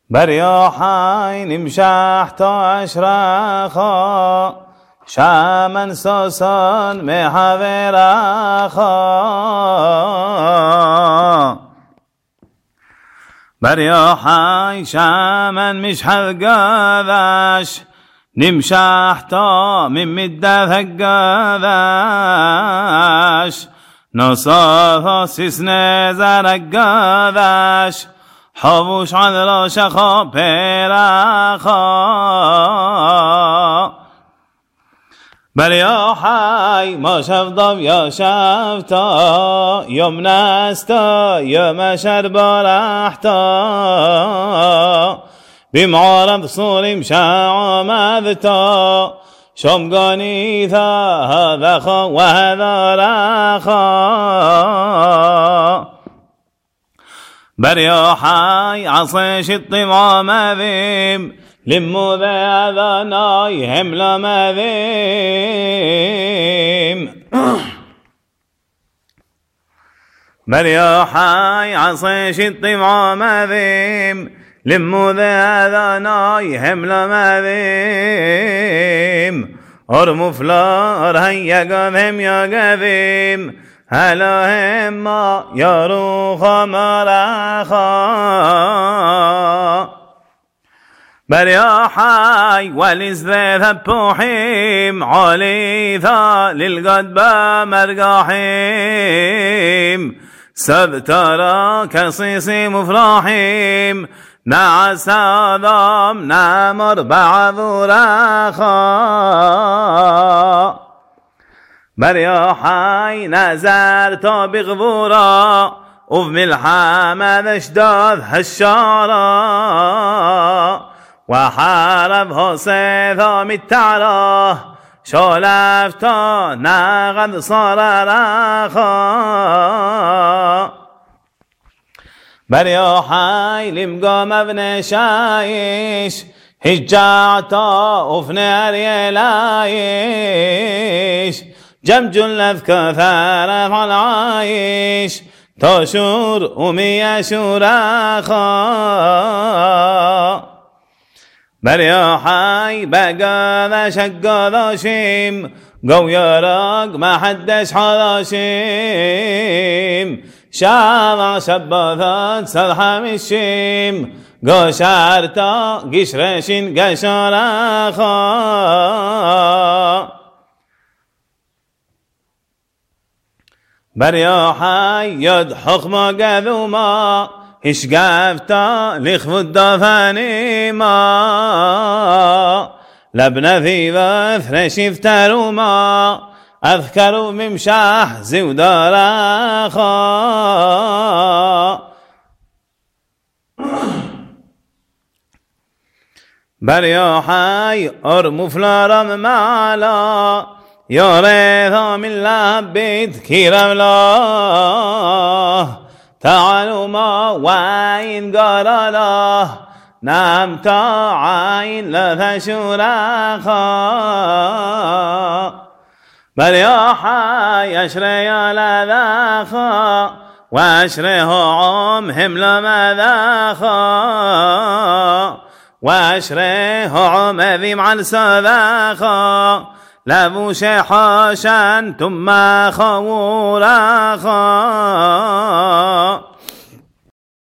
برياحين نمشحت أشراخا شامن سوسن محاوراخا برياحين شامن مشحذ قاذاش نمشحت من مدة ثقاذاش نصاث سسن زرق قاذاش حبوش عذرا شخا براخا بريا حي ما شفضب يا شفتا يوم نستا يوم شرب رحتا بمعارض صوري مشاع مذتا شمقانيثا هذا خا وهذا راخا بريا حي عصيش الطمام ذيم لمو ذا ناي هملا مذيم بريا حي عصيش الطمام ذيم لمو ذا ناي هملا مذيم أرمفلا أرهي قذيم يا قذيم هلا هما يا روخ مراخا بريا حي ولزذ بوحيم عليثا للقد بمرقاحيم سبترا كصيصي مفراحيم نعس ضام نامر بعض راخا بريا حي نزرت بغبورا وبملحمة اشداد هالشارة وحاربها سيثا متعراه شولفتا نغد صار راخا بريا حي لمقام ابن شايش هجعتا وفنار يلايش جمجل أذكى ثارف على عايش تشور أمي شوراخا بريا حي بقى ذا شقا ذا شيم قو يراق ما حدش حضاشيم شاذا شبثت سلحة مشيم قشارتا قشرشين قشراخا بريا حي يضحك ما قذوما إشقافتا لخفد ثاني ما لبنا في ذثر شفتروا ما أذكروا ممشاح زوداراخا بريا حي أرمف لارم معلا يا ريثا من لبيت كيرم له تعالوا ما وين قراله نام تعاين لثشوراخا بل يا حي أشري لذاخا وأشريه عمهم لما ذاخا وأشريه عمذي مع السذاخا لابوش حاشا ثم خوراخا